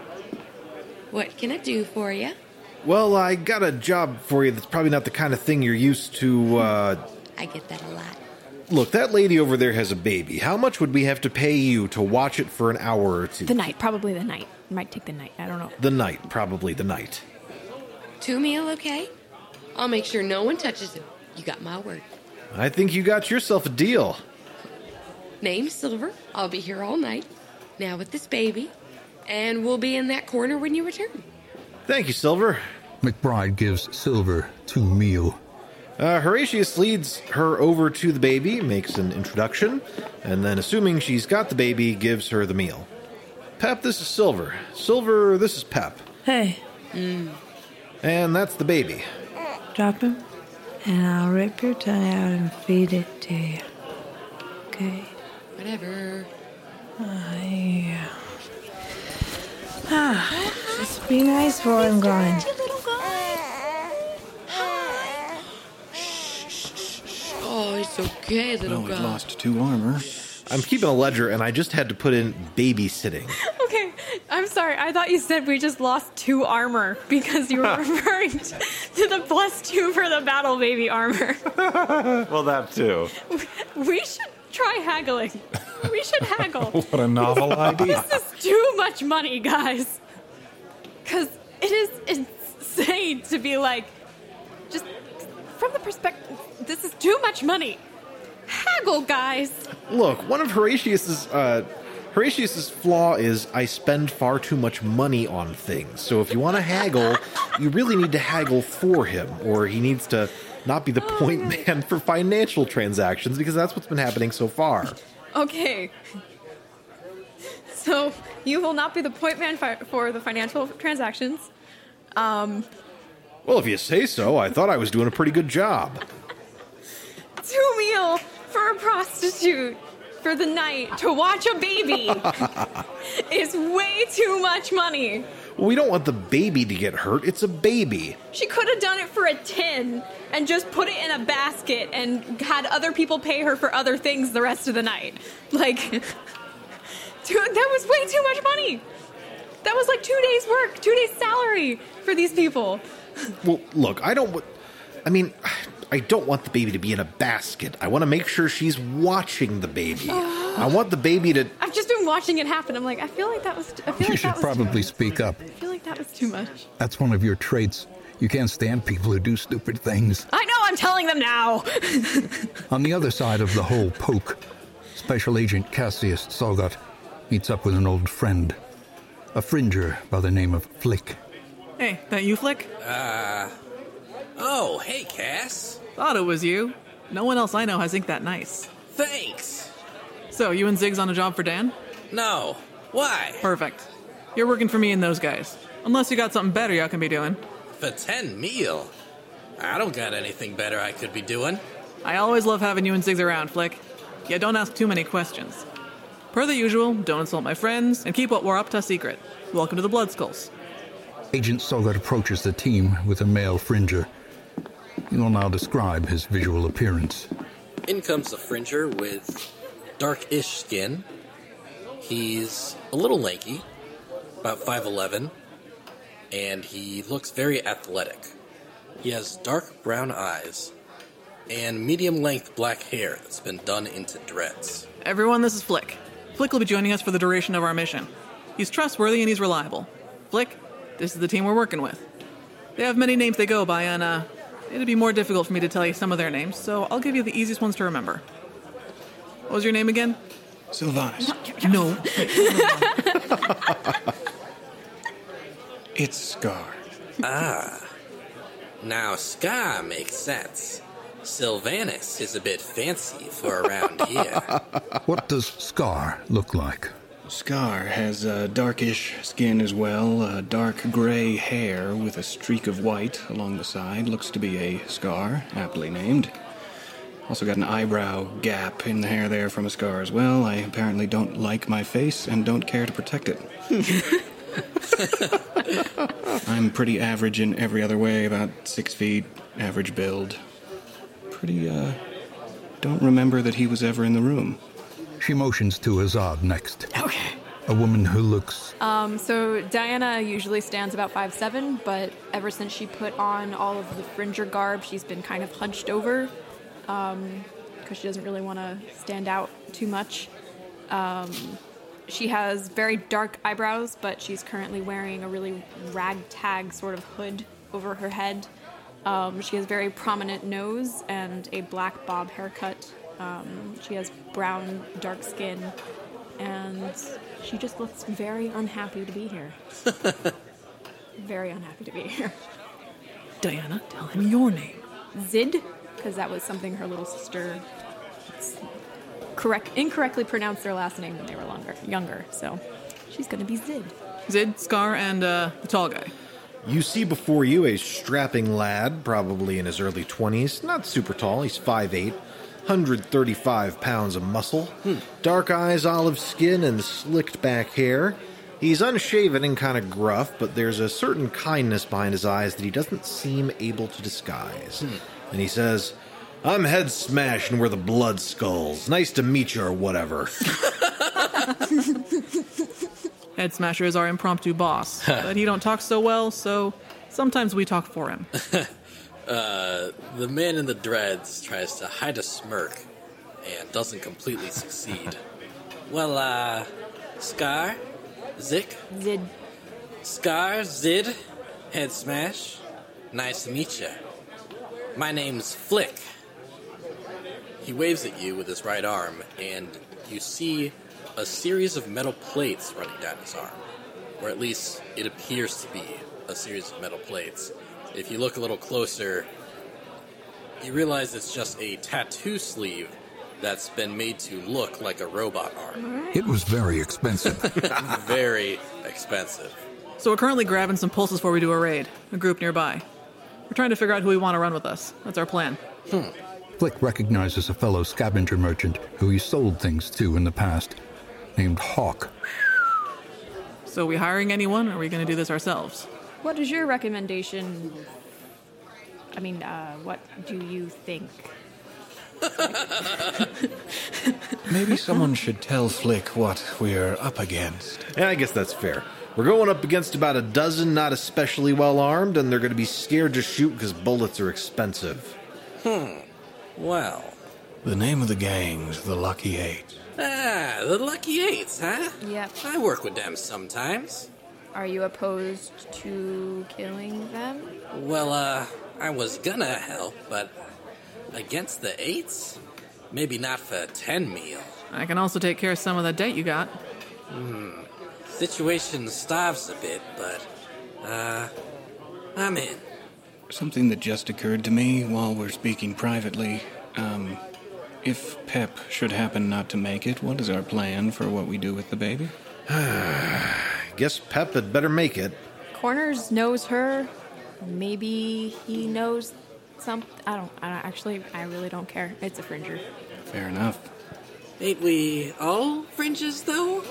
What can I do for you? Well, I got a job for you that's probably not the kind of thing you're used to, uh... I get that a lot. Look, that lady over there has a baby. How much would we have to pay you to watch it for an hour or two? The night, probably the night. Might take the night, I don't know. The night, probably the night. Two meal, okay? I'll make sure no one touches him. You got my word. I think you got yourself a deal. Name's Silver. I'll be here all night. Now with this baby. And we'll be in that corner when you return. Thank you, Silver. McBride gives Silver two meal. Uh, Horatius leads her over to the baby, makes an introduction, and then, assuming she's got the baby, gives her the meal. Pep, this is Silver. Silver, this is Pep. Hey. Mm. And that's the baby. Drop him, and I'll rip your tongue out and feed it to you. Okay? Whatever. Uh, yeah. Ah, just be nice for him, Glenn. Oh, it's okay, little Well, we've guy. lost two armor. I'm keeping a ledger, and I just had to put in babysitting. Okay, I'm sorry. I thought you said we just lost two armor because you were referring to, to the plus two for the battle baby armor. Well, that too. We should try haggling. We should haggle. What a novel idea. This is too much money, guys. Because it is insane to be like, just from the perspective, this is too much money. Haggle, guys. Look, one of Horatius's, uh, Horatius's flaw is I spend far too much money on things. So if you want to haggle, you really need to haggle for him, or he needs to not be the point man for financial transactions, because that's what's been happening so far. Okay. So you will not be the point man fi- for the financial transactions. Um, Well, if you say so, I thought I was doing a pretty good job. two meal for a prostitute for the night to watch a baby is way too much money. Well, we don't want the baby to get hurt. It's a baby. She could have done it for a tin and just put it in a basket and had other people pay her for other things the rest of the night. Like, dude, that was way too much money. That was like two days' work, two days' salary for these people. Well, look, I don't... w- I mean, I don't want the baby to be in a basket. I want to make sure she's watching the baby. I want the baby to... I've just been watching it happen. I'm like, I feel like that was. I feel You like should that was probably speak up. I feel like that was too much. That's one of your traits. You can't stand people who do stupid things. I know. I'm telling them now. On the other side of the whole poke, Special Agent Cassius Salgot meets up with an old friend, a fringer by the name of Flick. Hey, that you, Flick? Uh. Oh, hey, Cass. Thought it was you. No one else I know has ink that nice. Thanks. So, you and Ziggs on a job for Dan? No. Why? Perfect. You're working for me and those guys. Unless you got something better y'all can be doing. For ten meal? I don't got anything better I could be doing. I always love having you and Ziggs around, Flick. Yeah, don't ask too many questions. Per the usual, don't insult my friends, and keep what we're up to secret. Welcome to the Bloodskulls. Agent Salgot approaches the team with a male fringer. He will now describe his visual appearance. In comes the fringer with dark-ish skin. He's a little lanky, about five eleven, and he looks very athletic. He has dark brown eyes and medium-length black hair that's been done into dreads. Everyone, this is Flick. Flick will be joining us for the duration of our mission. He's trustworthy and he's reliable. Flick, this is the team we're working with. They have many names they go by, and uh, it'd be more difficult for me to tell you some of their names, so I'll give you the easiest ones to remember. What was your name again? Sylvanas. No. It's Scar. Ah. Now Scar makes sense. Sylvanas is a bit fancy for around here. What does Scar look like? Scar has uh, darkish skin as well, uh, dark gray hair with a streak of white along the side. Looks to be a Scar, aptly named. Also got an eyebrow gap in the hair there from a Scar as well. I apparently don't like my face and don't care to protect it. I'm pretty average in every other way, about six feet, average build. Pretty, uh, don't remember that he was ever in the room. She motions to Azad next. Okay. A woman who looks... Um, so Diana usually stands about five seven, but ever since she put on all of the fringer garb, she's been kind of hunched over, um, because she doesn't really want to stand out too much. Um, she has very dark eyebrows, but she's currently wearing a really ragtag sort of hood over her head. Um, she has very prominent nose and a black bob haircut. Um, she has brown, dark skin, and she just looks very unhappy to be here. Very unhappy to be here. Diana, tell him your name. Zid, because that was something her little sister correct incorrectly pronounced their last name when they were longer, younger. So she's going to be Zid. Zid, Scar, and uh, the tall guy. You see before you a strapping lad, probably in his early twenties, not super tall, he's five eight, one hundred thirty-five pounds of muscle, hmm. dark eyes, olive skin, and slicked back hair. He's unshaven and kind of gruff, but there's a certain kindness behind his eyes that he doesn't seem able to disguise. Hmm. And he says, "I'm Head Smash and we're the Bloodskulls. Nice to meet you," or whatever. Head Smasher is our impromptu boss, but he don't talk so well, so sometimes we talk for him. uh, the man in the dreads tries to hide a smirk and doesn't completely succeed. Well, uh, Scar? Zik? Zid. Scar, Zid, Head Smash. Nice to meet you. My name's Flick. He waves at you with his right arm, and you see a series of metal plates running down his arm. Or at least it appears to be a series of metal plates. If you look a little closer, you realize it's just a tattoo sleeve that's been made to look like a robot arm. It was very expensive. Very expensive. So we're currently grabbing some pulses before we do a raid. A group nearby. We're trying to figure out who we want to run with us. That's our plan. Hmm. Flick recognizes a fellow scavenger merchant who he sold things to in the past, named Hawk. So are we hiring anyone, or are we going to do this ourselves? What is your recommendation? I mean, uh, what do you think? Maybe someone should tell Flick what we're up against. Yeah, I guess that's fair. We're going up against about a dozen not especially well armed, and they're going to be scared to shoot because bullets are expensive. Hmm. Well. The name of the gang's the Lucky Eight. Ah, the Lucky Eights, huh? Yep. I work with them sometimes. Are you opposed to killing them? Well, uh, I was gonna help, but against the Eights? Maybe not for ten meal. I can also take care of some of the debt you got. Hmm. Situation starves a bit, but, uh, I'm in. Something that just occurred to me while we're speaking privately. Um, if Pep should happen not to make it, what is our plan for what we do with the baby? Guess Pep had better make it. Corners knows her. Maybe he knows some. I don't. I don't actually. I really don't care. It's a fringer. Fair enough. Ain't we all fringes, though?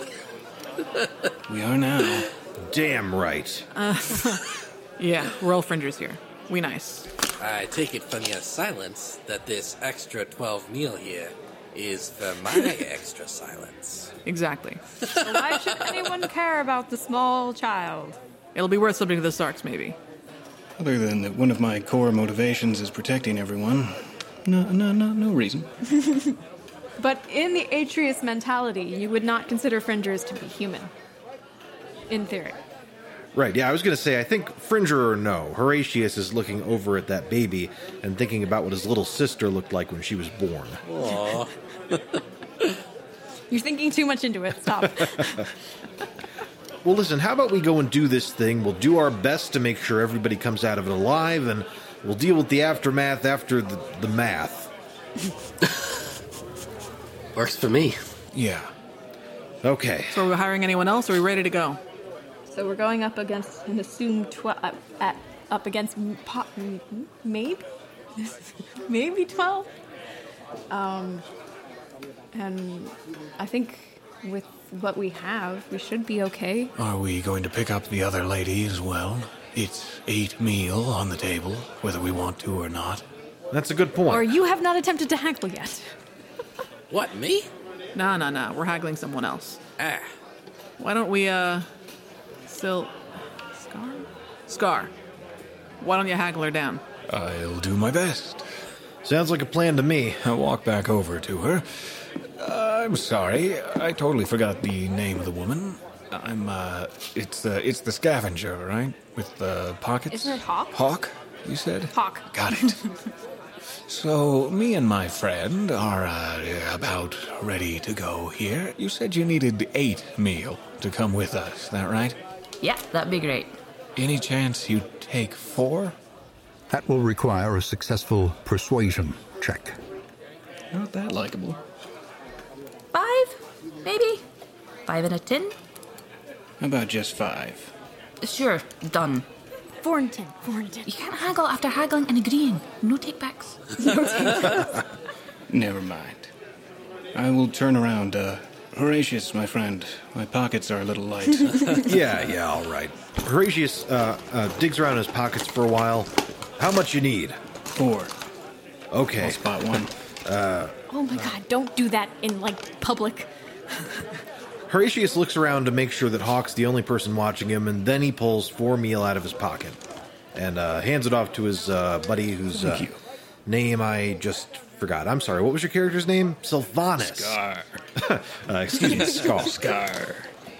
We are now. Damn right. Uh, yeah, we're all fringers here. We nice. I take it from your silence that this extra twelve meal here is for my extra silence. Exactly. So why should anyone care about the small child? It'll be worth something to the Sarks, maybe. Other than that one of my core motivations is protecting everyone. No, no, no, no reason. But in the Atreus mentality, you would not consider fringers to be human. In theory. Right, yeah, I was going to say, I think, Fringer or no, Horatius is looking over at that baby and thinking about what his little sister looked like when she was born. Aww. You're thinking too much into it. Stop. Well, listen, how about we go and do this thing? We'll do our best to make sure everybody comes out of it alive, and we'll deal with the aftermath after the, the math. Works for me. Yeah. Okay. So are we hiring anyone else, or are we ready to go? So we're going up against an assumed twelve. Uh, at, up against m- po- m- maybe, maybe twelve. Um, and I think with what we have, we should be okay. Are we going to pick up the other lady as well? It's eight meal on the table, whether we want to or not. That's a good point. Or you have not attempted to haggle yet. What, me? Nah, nah, nah. We're haggling someone else. Ah. Why don't we, uh... Still... Scar? Scar. Why don't you haggle her down? I'll do my best. Sounds like a plan to me. I'll walk back over to her. Uh, I'm sorry. I totally forgot the name of the woman. I'm, uh... It's the, it's the scavenger, right? With the pockets? Isn't it Hawk? Hawk, you said? Hawk. Got it. So, me and my friend are uh, about ready to go here. You said you needed eight meal to come with us, is that right? Yeah, that'd be great. Any chance you take four? That will require a successful persuasion check. Not that likable. Five? Maybe? Five and a ten? How about just five? Sure, done. Four and ten. Four and ten. You can't haggle after haggling and agreeing. No takebacks. No takebacks. Never mind. I will turn around. Uh, Horatius, my friend, my pockets are a little light. yeah, yeah, all right. Horatius uh, uh, digs around his pockets for a while. How much you need? Four. Okay. I'll spot one. Uh, oh my god, don't do that in, like, public. Horatius looks around to make sure that Hawk's the only person watching him, and then he pulls four meal out of his pocket and uh, hands it off to his uh, buddy whose uh, name I just forgot. I'm sorry, what was your character's name? Sylvanas. Scar. uh, excuse me, Scar. Scar.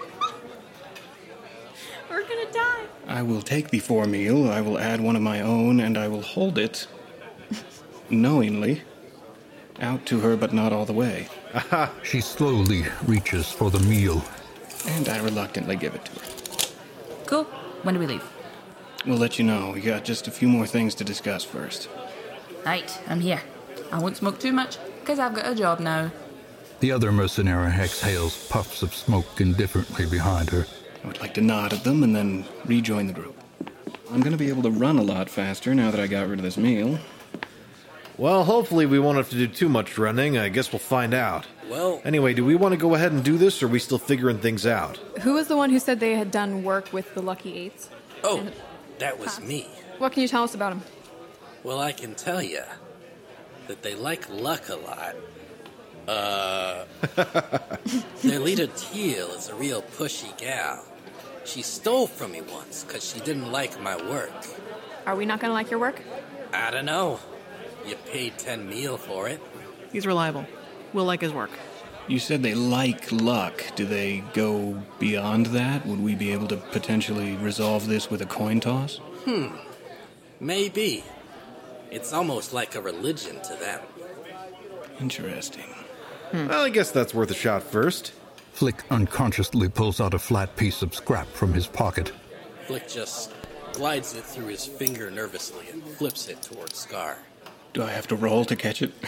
We're gonna die. I will take the four meal, I will add one of my own, and I will hold it, knowingly, out to her, but not all the way. She slowly reaches for the meal. And I reluctantly give it to her. Cool. When do we leave? We'll let you know. We got just a few more things to discuss first. Right, I'm here. I won't smoke too much. Because I've got a job now. The other mercenary exhales puffs of smoke indifferently behind her. I would like to nod at them and then rejoin the group. I'm going to be able to run a lot faster now that I got rid of this meal. Well, hopefully we won't have to do too much running. I guess we'll find out. Well... Anyway, do we want to go ahead and do this, or are we still figuring things out? Who was the one who said they had done work with the Lucky Eights? Oh, And- that was me. What can you tell us about them? Well, I can tell you that they like luck a lot. Uh, their leader, Teal, is a real pushy gal. She stole from me once because she didn't like my work. Are we not going to like your work? I don't know. You paid ten meal for it. He's reliable. We'll like his work. You said they like luck. Do they go beyond that? Would we be able to potentially resolve this with a coin toss? Hmm. Maybe. It's almost like a religion to them. Interesting. Well, I guess that's worth a shot first. Flick unconsciously pulls out a flat piece of scrap from his pocket. Flick just glides it through his finger nervously and flips it towards Scar. Do I have to roll to catch it?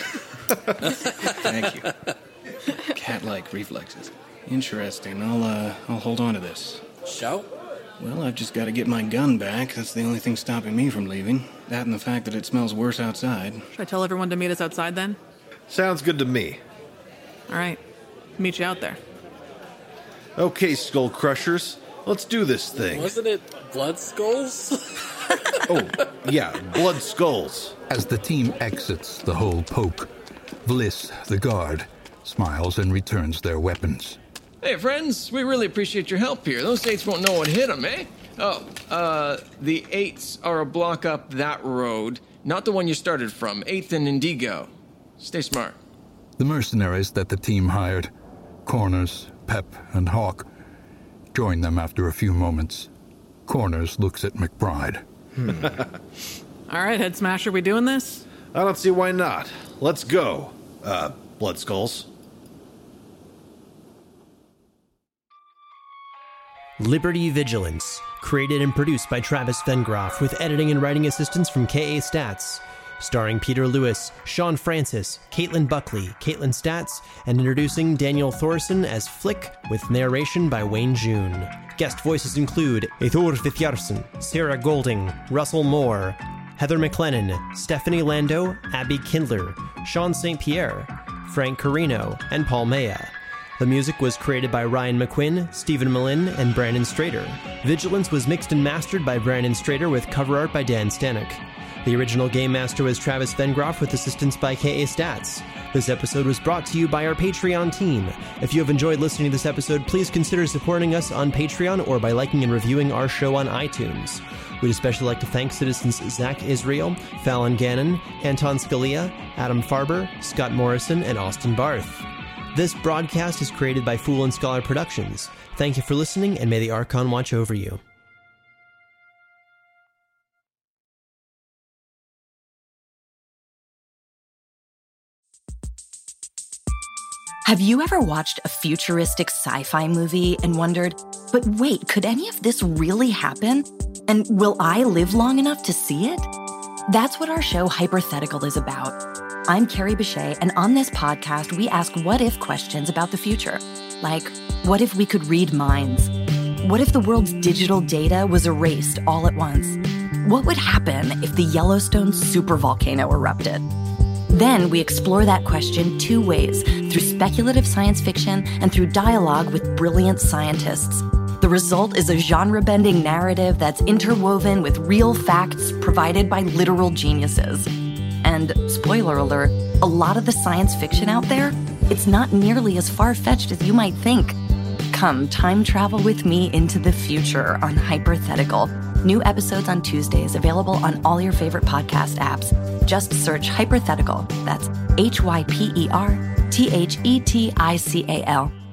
Thank you. Cat-like reflexes. Interesting. I'll, uh, I'll hold on to this. Show? Well, I've just got to get my gun back. That's the only thing stopping me from leaving. That and the fact that it smells worse outside. Should I tell everyone to meet us outside then? Sounds good to me. All right. Meet you out there. Okay, Skull Crushers, let's do this thing. Wasn't it Blood Skulls? Oh, yeah, Blood Skulls. As the team exits the whole poke, Vliss, the guard, smiles and returns their weapons. Hey, friends, we really appreciate your help here. Those eights won't know what hit them, eh? Oh, uh, the eights are a block up that road, not the one you started from, eighth and Indigo. Stay smart. The mercenaries that the team hired, Corners, Pep, and Hawk, join them after a few moments. Corners looks at McBride. Hmm. All right, Head Smasher, we doing this? I don't see why not. Let's go, uh, Blood Skulls. Liberty Vigilance, created and produced by Travis Vengroff with editing and writing assistance from K A Stats. Starring Peter Lewis, Sean Francis, Caitlin Buckley, Caitlin Stats, and introducing Daniel Thorson as Flick with narration by Wayne June. Guest voices include Eithor Vithjarsen, Sarah Golding, Russell Moore, Heather McLennan, Stephanie Lando, Abby Kindler, Sean Saint Pierre, Frank Carino, and Paul Maya. The music was created by Ryan McQuinn, Stephen Malin, and Brandon Strader. Vigilance was mixed and mastered by Brandon Strader with cover art by Dan Stanek. The original game master was Travis Vengroff with assistance by K A Stats. This episode was brought to you by our Patreon team. If you have enjoyed listening to this episode, please consider supporting us on Patreon or by liking and reviewing our show on iTunes. We'd especially like to thank citizens Zach Israel, Fallon Gannon, Anton Scalia, Adam Farber, Scott Morrison, and Austin Barth. This broadcast is created by Fool and Scholar Productions. Thank you for listening, and may the Archon watch over you. Have you ever watched a futuristic sci-fi movie and wondered, but wait, could any of this really happen? And will I live long enough to see it? That's what our show Hypothetical is about. I'm Carrie Bechet, and on this podcast, we ask what-if questions about the future. Like, what if we could read minds? What if the world's digital data was erased all at once? What would happen if the Yellowstone supervolcano erupted? Then we explore that question two ways, through speculative science fiction and through dialogue with brilliant scientists. The result is a genre-bending narrative that's interwoven with real facts provided by literal geniuses. And, spoiler alert, a lot of the science fiction out there, it's not nearly as far-fetched as you might think. Come time travel with me into the future on Hypothetical. New episodes on Tuesdays, available on all your favorite podcast apps. Just search Hypothetical. That's H Y P E R T H E T I C A L.